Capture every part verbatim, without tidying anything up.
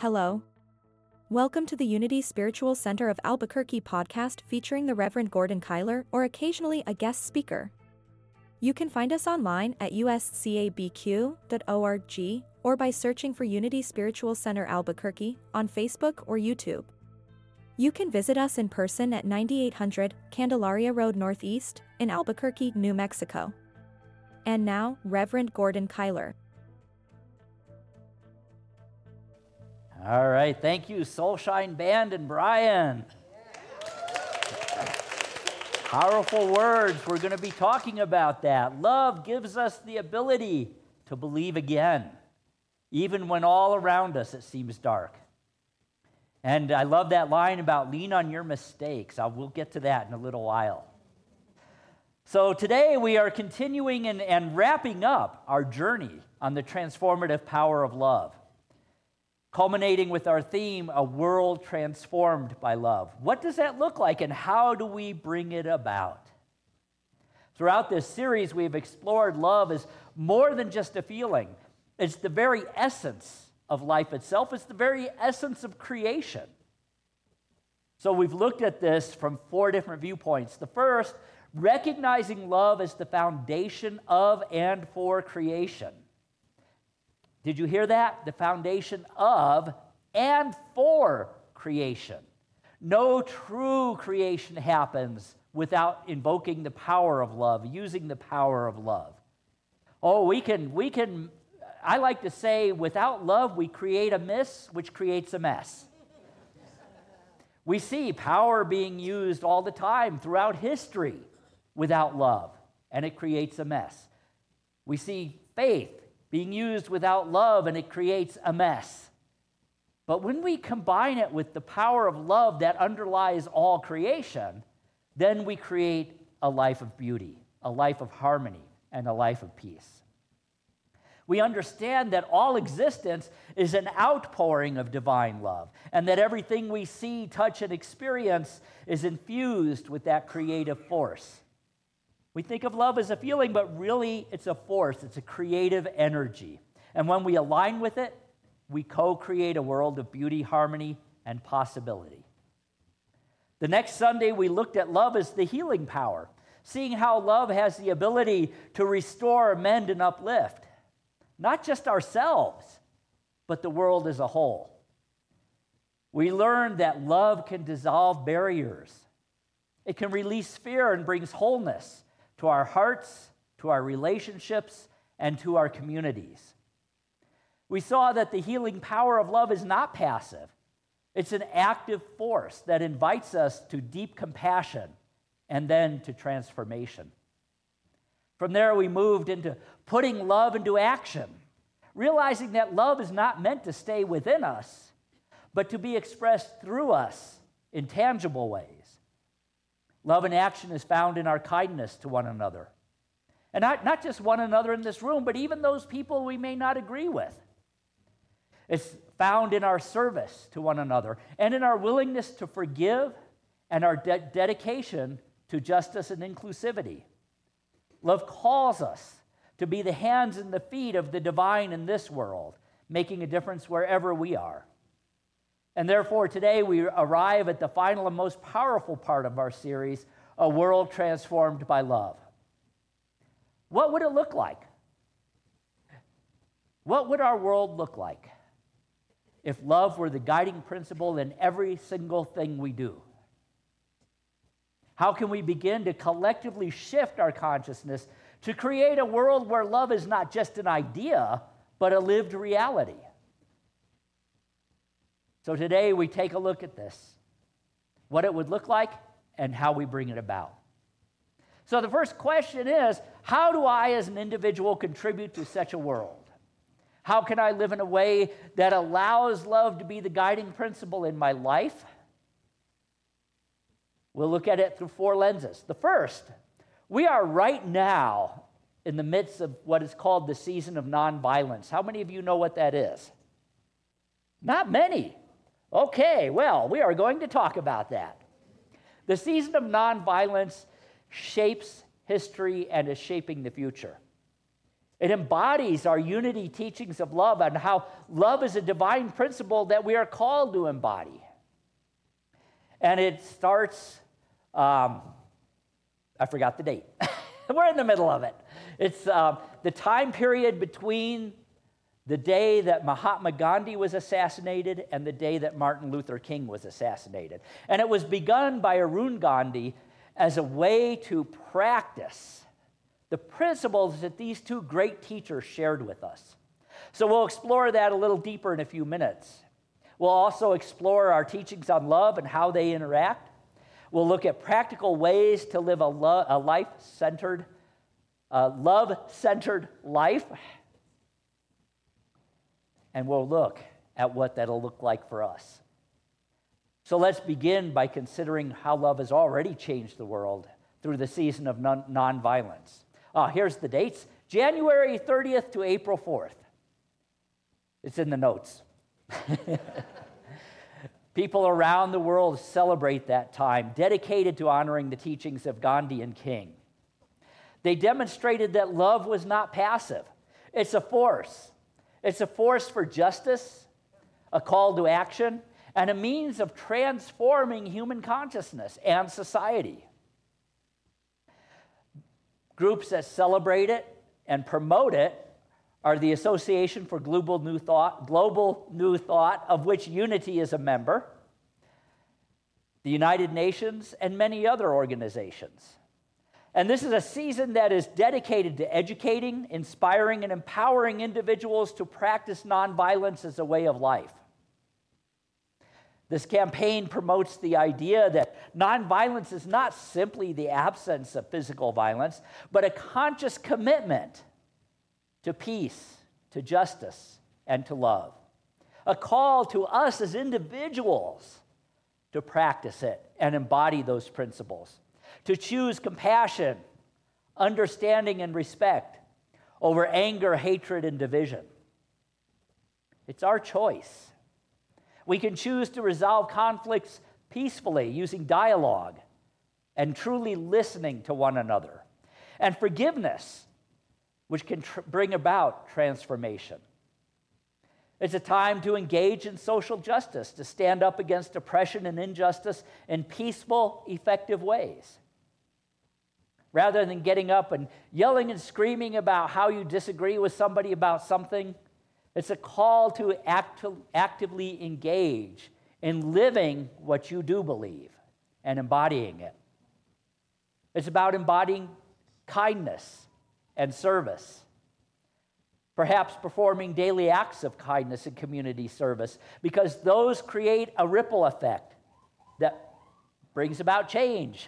Hello. Welcome to the Unity Spiritual Center of Albuquerque podcast featuring the Reverend Gordon Kyler or occasionally a guest speaker. You can find us online at u s c a b q dot org or by searching for Unity Spiritual Center Albuquerque on Facebook or YouTube. You can visit us in person at ninety-eight hundred Candelaria Road Northeast in Albuquerque, New Mexico. And now, Reverend Gordon Kyler. All right, thank you, Soulshine Band and Brian. Powerful words. We're going to be talking about that. Love gives us the ability to believe again, even when all around us it seems dark. And I love that line about lean on your mistakes. I will get to that in a little while. So today we are continuing and, and wrapping up our journey on the transformative power of love, culminating with our theme, A World Transformed by Love. What does that look like, and how do we bring it about? Throughout this series, we've explored love as more than just a feeling. It's the very essence of life itself. It's the very essence of creation. So we've looked at this from four different viewpoints. The first, recognizing love as the foundation of and for creation. Did you hear that? The foundation of and for creation. No true creation happens without invoking the power of love, using the power of love. Oh, we can, we can, I like to say, without love, we create a miss, which creates a mess. We see power being used all the time throughout history without love, and it creates a mess. We see faith being used without love, and it creates a mess. But when we combine it with the power of love that underlies all creation, then we create a life of beauty, a life of harmony, and a life of peace. We understand that all existence is an outpouring of divine love, and that everything we see, touch, and experience is infused with that creative force. We think of love as a feeling, but really it's a force. It's a creative energy. And when we align with it, we co-create a world of beauty, harmony, and possibility. The next Sunday, we looked at love as the healing power, seeing how love has the ability to restore, mend, and uplift, not just ourselves, but the world as a whole. We learned that love can dissolve barriers. It can release fear and brings wholeness to our hearts, to our relationships, and to our communities. We saw that the healing power of love is not passive. It's an active force that invites us to deep compassion and then to transformation. From there, we moved into putting love into action, realizing that love is not meant to stay within us, but to be expressed through us in tangible ways. Love in action is found in our kindness to one another. And not, not just one another in this room, but even those people we may not agree with. It's found in our service to one another and in our willingness to forgive and our de- dedication to justice and inclusivity. Love calls us to be the hands and the feet of the divine in this world, making a difference wherever we are. And therefore, today we arrive at the final and most powerful part of our series, A World Transformed by Love. What would it look like? What would our world look like if love were the guiding principle in every single thing we do? How can we begin to collectively shift our consciousness to create a world where love is not just an idea, but a lived reality? So today we take a look at this, what it would look like and how we bring it about. So the first question is, how do I as an individual contribute to such a world? How can I live in a way that allows love to be the guiding principle in my life? We'll look at it through four lenses. The first, we are right now in the midst of what is called the season of nonviolence. How many of you know what that is? Not many. Okay, well, we are going to talk about that. The season of nonviolence shapes history and is shaping the future. It embodies our unity teachings of love and how love is a divine principle that we are called to embody. And it starts, um, I forgot the date. We're in the middle of it. It's uh, the time period between the day that Mahatma Gandhi was assassinated and the day that Martin Luther King was assassinated. And it was begun by Arun Gandhi as a way to practice the principles that these two great teachers shared with us. So we'll explore that a little deeper in a few minutes. We'll also explore our teachings on love and how they interact. We'll look at practical ways to live a, lo- a life-centered, uh, love-centered life. And we'll look at what that'll look like for us. So let's begin by considering how love has already changed the world through the season of non- nonviolence. Uh, here's the dates. January thirtieth to April fourth. It's in the notes. People around the world celebrate that time, dedicated to honoring the teachings of Gandhi and King. They demonstrated that love was not passive. It's a force. It's a force for justice, a call to action, and a means of transforming human consciousness and society. Groups that celebrate it and promote it are the Association for Global New Thought, Global New Thought, of which Unity is a member, the United Nations, and many other organizations. And this is a season that is dedicated to educating, inspiring, and empowering individuals to practice nonviolence as a way of life. This campaign promotes the idea that nonviolence is not simply the absence of physical violence, but a conscious commitment to peace, to justice, and to love. A call to us as individuals to practice it and embody those principles. To choose compassion, understanding, and respect over anger, hatred, and division. It's our choice. We can choose to resolve conflicts peacefully using dialogue and truly listening to one another. And forgiveness, which can tr- bring about transformation. It's a time to engage in social justice, to stand up against oppression and injustice in peaceful, effective ways. Rather than getting up and yelling and screaming about how you disagree with somebody about something, it's a call to act- actively engage in living what you do believe and embodying it. It's about embodying kindness and service. Perhaps performing daily acts of kindness and community service, because those create a ripple effect that brings about change.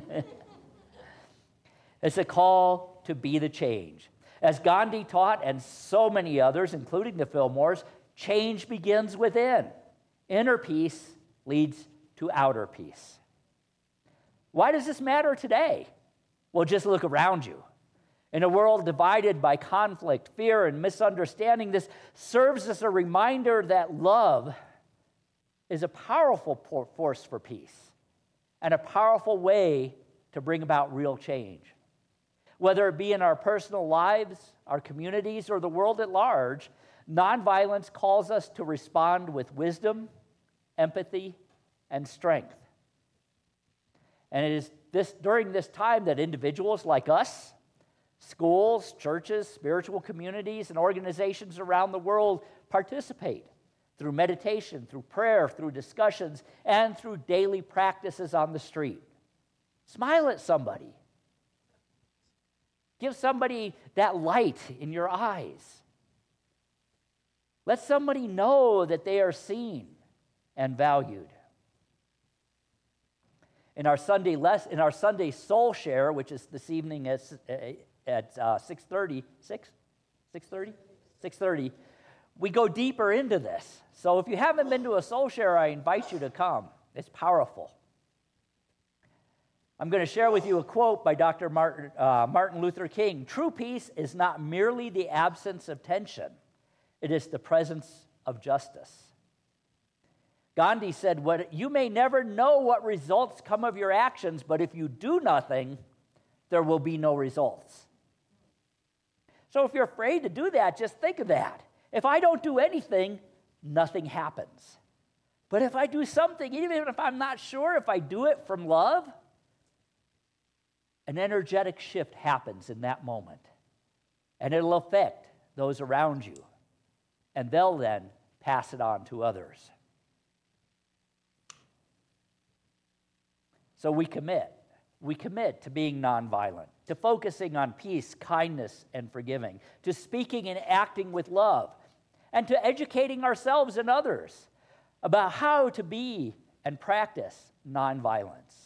It's a call to be the change. As Gandhi taught, and so many others, including the Fillmores, change begins within. Inner peace leads to outer peace. Why does this matter today? Well, just look around you. In a world divided by conflict, fear, and misunderstanding, this serves as a reminder that love is a powerful force for peace and a powerful way to bring about real change. Whether it be in our personal lives, our communities, or the world at large, nonviolence calls us to respond with wisdom, empathy, and strength. And it is this during this time that individuals like us, schools, churches, spiritual communities, and organizations around the world participate through meditation, through prayer, through discussions, and through daily practices on the street. Smile at somebody. Give somebody that light in your eyes. Let somebody know that they are seen and valued. In our Sunday les- in our Sunday Soul Share, which is this evening at at uh, six thirty, six thirty, six thirty, we go deeper into this. So if you haven't been to a Soul Share, I invite you to come. It's powerful. I'm going to share with you a quote by Doctor Martin, uh, Martin Luther King. True peace is not merely the absence of tension. It is the presence of justice. Gandhi said, "What you may never know what results come of your actions, but if you do nothing, there will be no results." So if you're afraid to do that, just think of that. If I don't do anything, nothing happens. But if I do something, even if I'm not sure, if I do it from love, an energetic shift happens in that moment. And it'll affect those around you. And they'll then pass it on to others. So we commit. We commit to being nonviolent, to focusing on peace, kindness, and forgiving, to speaking and acting with love, and to educating ourselves and others about how to be and practice nonviolence.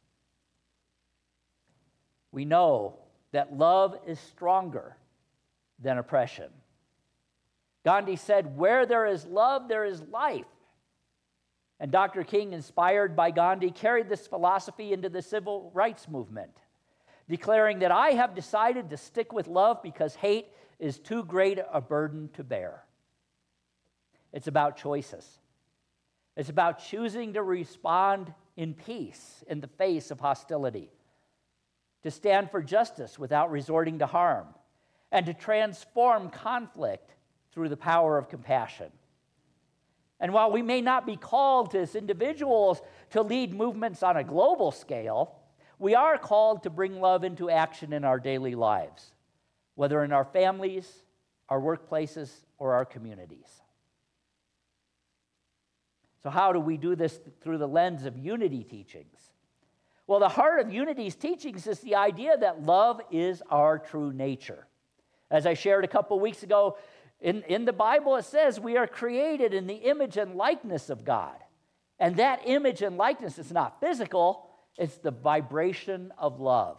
We know that love is stronger than oppression. Gandhi said, "Where there is love, there is life." And Doctor King, inspired by Gandhi, carried this philosophy into the civil rights movement, declaring that I have decided to stick with love because hate is too great a burden to bear. It's about choices. It's about choosing to respond in peace in the face of hostility, to stand for justice without resorting to harm, and to transform conflict through the power of compassion. And while we may not be called as individuals to lead movements on a global scale, we are called to bring love into action in our daily lives, whether in our families, our workplaces, or our communities. So how do we do this through the lens of unity teachings? Well, the heart of unity's teachings is the idea that love is our true nature. As I shared a couple weeks ago, In, in the Bible, it says we are created in the image and likeness of God. And that image and likeness is not physical, it's the vibration of love.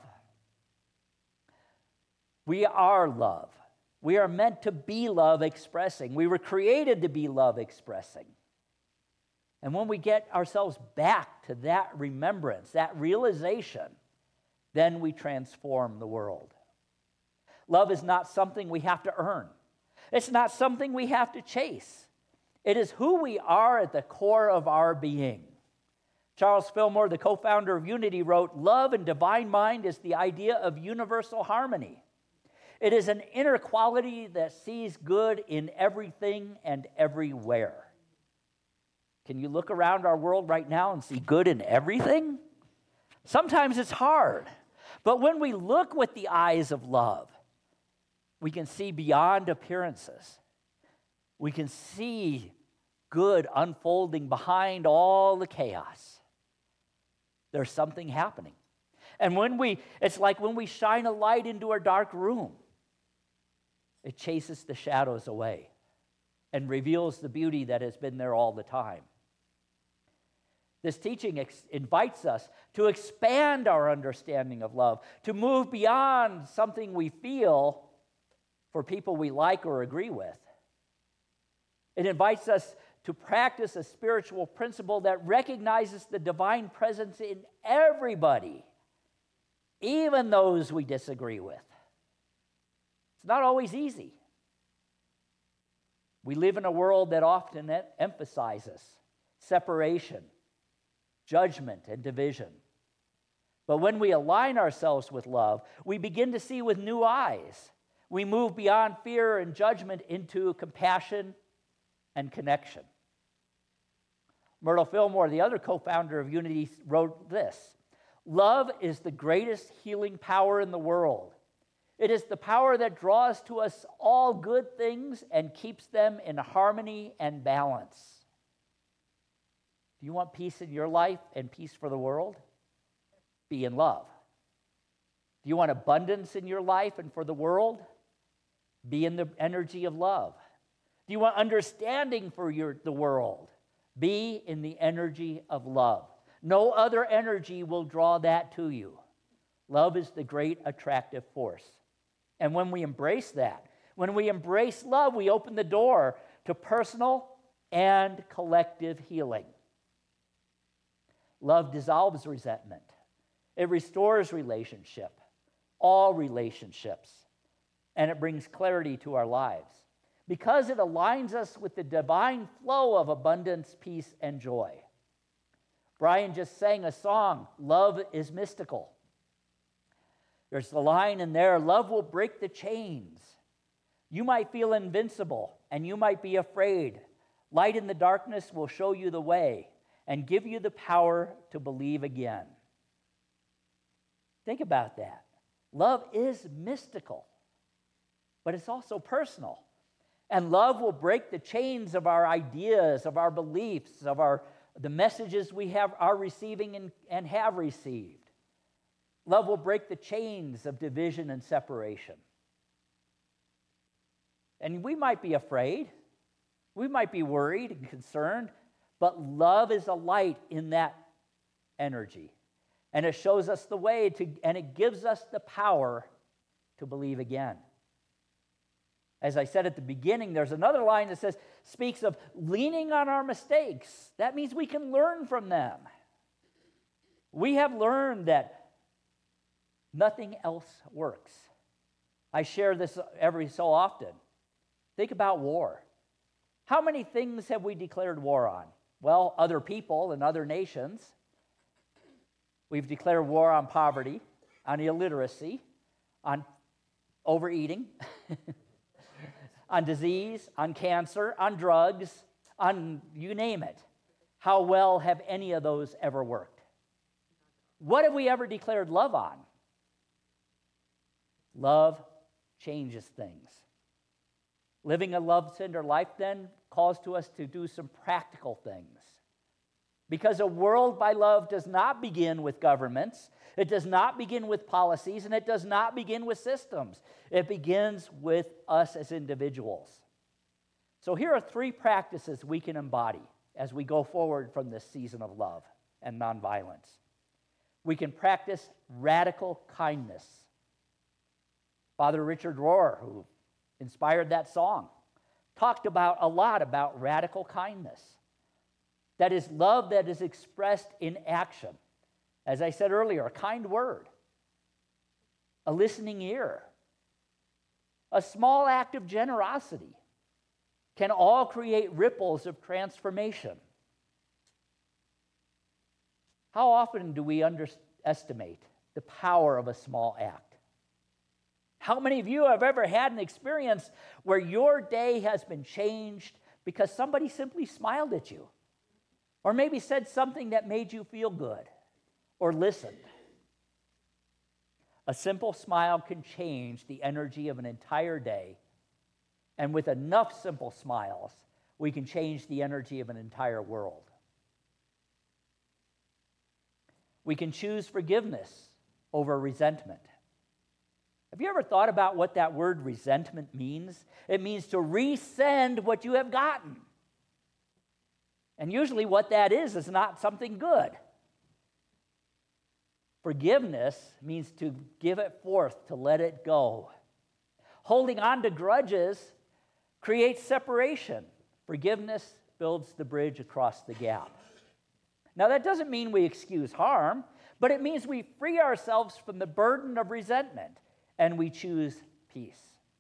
We are love. We are meant to be love expressing. We were created to be love expressing. And when we get ourselves back to that remembrance, that realization, then we transform the world. Love is not something we have to earn. It's not something we have to chase. It is who we are at the core of our being. Charles Fillmore, the co-founder of Unity, wrote, "Love and divine mind is the idea of universal harmony. It is an inner quality that sees good in everything and everywhere." Can you look around our world right now and see good in everything? Sometimes it's hard. But when we look with the eyes of love, we can see beyond appearances. We can see good unfolding behind all the chaos. There's something happening. And when we, it's like when we shine a light into a dark room, it chases the shadows away and reveals the beauty that has been there all the time. This teaching ex- invites us to expand our understanding of love, to move beyond something we feel for people we like or agree with. It invites us to practice a spiritual principle that recognizes the divine presence in everybody, even those we disagree with. It's not always easy. We live in a world that often emphasizes separation, judgment, and division. But when we align ourselves with love, we begin to see with new eyes. We move beyond fear and judgment into compassion and connection. Myrtle Fillmore, the other co-founder of Unity, wrote this: "Love is the greatest healing power in the world. It is the power that draws to us all good things and keeps them in harmony and balance." Do you want peace in your life and peace for the world? Be in love. Do you want abundance in your life and for the world? Be in the energy of love. Do you want understanding for your, the world? Be in the energy of love. No other energy will draw that to you. Love is the great attractive force. And when we embrace that, when we embrace love, we open the door to personal and collective healing. Love dissolves resentment. It restores relationship, all relationships, and it brings clarity to our lives because it aligns us with the divine flow of abundance, peace, and joy. Brian just sang a song, "Love is Mystical." There's the line in there, "Love will break the chains You might feel invincible, and you might be afraid. Light in the darkness will show you the way and give you the power to believe again. Think about that. Love is mystical, but it's also personal. And love will break the chains of our ideas, of our beliefs, of our the messages we have are receiving and, and have received. Love will break the chains of division and separation. And we might be afraid. We might be worried and concerned, but love is a light in that energy. And it shows us the way to, and it gives us the power to believe again. As I said at the beginning, there's another line that says, speaks of leaning on our mistakes. That means we can learn from them. We have learned that nothing else works. I share this every so often. Think about war. How many things have we declared war on? Well, other people and other nations. We've declared war on poverty, on illiteracy, on overeating, on disease, on cancer, on drugs, on you name it. How well have any of those ever worked? What have we ever declared love on? Love changes things. Living a love-centered life then calls to us to do some practical things. Because a world by love does not begin with governments, it does not begin with policies, and it does not begin with systems. It begins with us as individuals. So here are three practices we can embody as we go forward from this season of love and nonviolence. We can practice radical kindness. Father Richard Rohr, who inspired that song, talked about a lot about radical kindness. That is love that is expressed in action. As I said earlier, a kind word, a listening ear, a small act of generosity can all create ripples of transformation. How often do we underestimate the power of a small act? How many of you have ever had an experience where your day has been changed because somebody simply smiled at you? Or maybe said something that made you feel good? Or listened? A simple smile can change the energy of an entire day. And with enough simple smiles, we can change the energy of an entire world. We can choose forgiveness over resentment. Have you ever thought about what that word resentment means? It means to resend what you have gotten. And usually what that is is not something good. Forgiveness means to give it forth, to let it go. Holding on to grudges creates separation. Forgiveness builds the bridge across the gap. Now, that doesn't mean we excuse harm, but it means we free ourselves from the burden of resentment and we choose peace.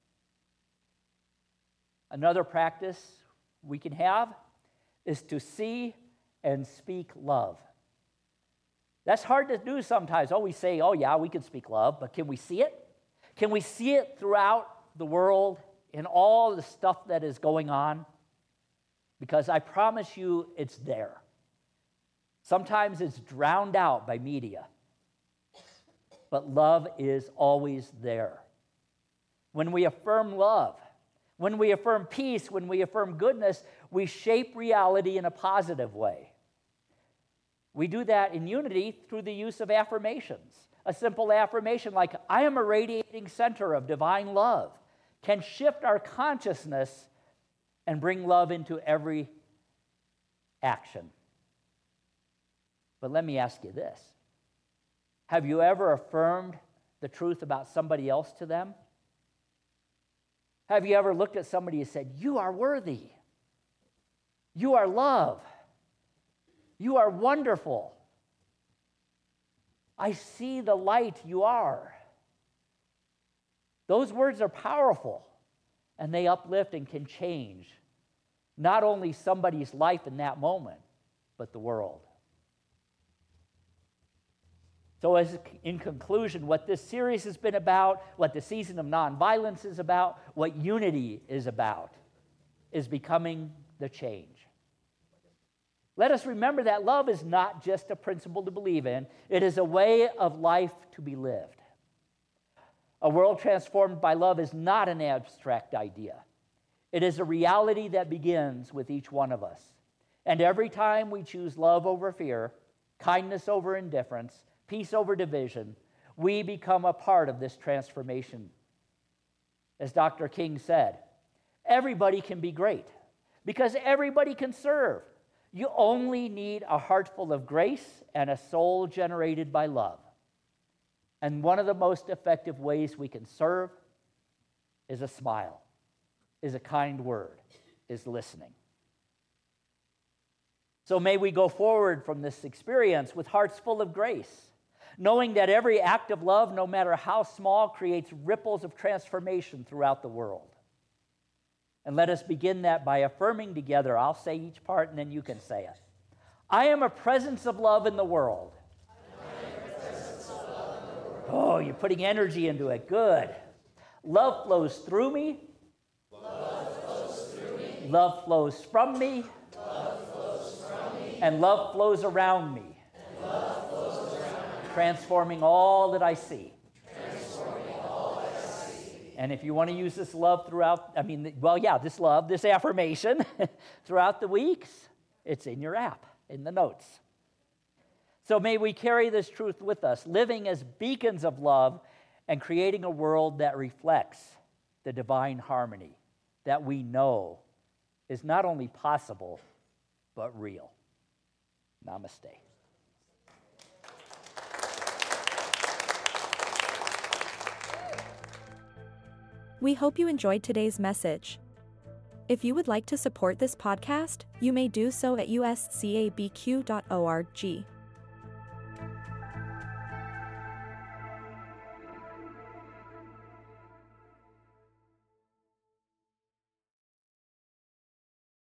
Another practice we can have is to see and speak love. That's hard to do sometimes. Oh, we say, oh yeah, we can speak love, but can we see it? Can we see it throughout the world in all the stuff that is going on? Because I promise you it's there. Sometimes it's drowned out by media, but love is always there. When we affirm love, when we affirm peace, when we affirm goodness, we shape reality in a positive way. We do that in unity through the use of affirmations. A simple affirmation like, I am a radiating center of divine love, can shift our consciousness and bring love into every action. But let me ask you this. Have you ever affirmed the truth about somebody else to them? Have you ever looked at somebody and said, you are worthy. You are love. You are wonderful. I see the light you are. Those words are powerful, and they uplift and can change not only somebody's life in that moment, but the world. So as in conclusion, what this series has been about, what the season of nonviolence is about, what unity is about, is becoming the change. Let us remember that love is not just a principle to believe in, it is a way of life to be lived. A world transformed by love is not an abstract idea. It is a reality that begins with each one of us. And every time we choose love over fear, kindness over indifference, peace over division, we become a part of this transformation. As Doctor King said, everybody can be great because everybody can serve. You only need a heart full of grace and a soul generated by love. And one of the most effective ways we can serve is a smile, is a kind word, is listening. So may we go forward from this experience with hearts full of grace, knowing that every act of love, no matter how small, creates ripples of transformation throughout the world. And let us begin that by affirming together. I'll say each part and then you can say it. I am a presence of love in the world. Oh, you're putting energy into it. Good. Love flows through me. Love flows through me. Love flows from me. Love flows from me. And love flows around me. And love flows around me. Transforming all that I see. Transforming all that I see. And if you want to use this love throughout, I mean, well, yeah, this love, this affirmation throughout the weeks, it's in your app, in the notes. So may we carry this truth with us, living as beacons of love and creating a world that reflects the divine harmony that we know is not only possible, but real. Namaste. We hope you enjoyed today's message. If you would like to support this podcast, you may do so at u s c a b q dot org.